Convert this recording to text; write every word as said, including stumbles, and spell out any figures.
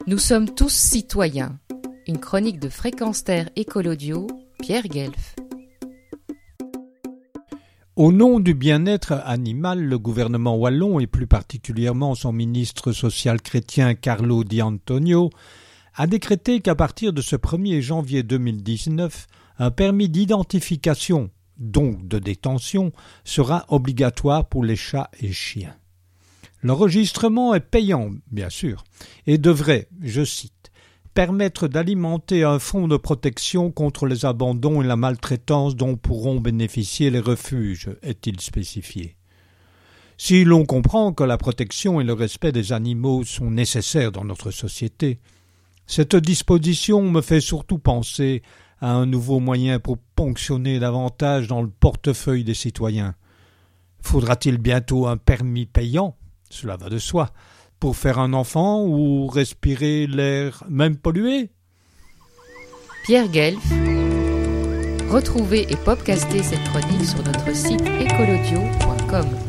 Nous sommes tous citoyens. Une chronique de Fréquence Terre Écolodio, Pierre Guelf. Au nom du bien-être animal, le gouvernement wallon et plus particulièrement son ministre social chrétien Carlo Di Antonio a décrété qu'à partir de ce premier janvier deux mille dix-neuf, un permis d'identification, donc de détention, sera obligatoire pour les chats et chiens. L'enregistrement est payant, bien sûr, et devrait, je cite, permettre d'alimenter un fonds de protection contre les abandons et la maltraitance dont pourront bénéficier les refuges, est-il spécifié. Si l'on comprend que la protection et le respect des animaux sont nécessaires dans notre société, cette disposition me fait surtout penser à un nouveau moyen pour ponctionner davantage dans le portefeuille des citoyens. Faudra-t-il bientôt un permis payant ? Cela va de soi, pour faire un enfant ou respirer l'air même pollué. Pierre Guelf. Retrouvez et podcastez cette chronique sur notre site écolodio point com.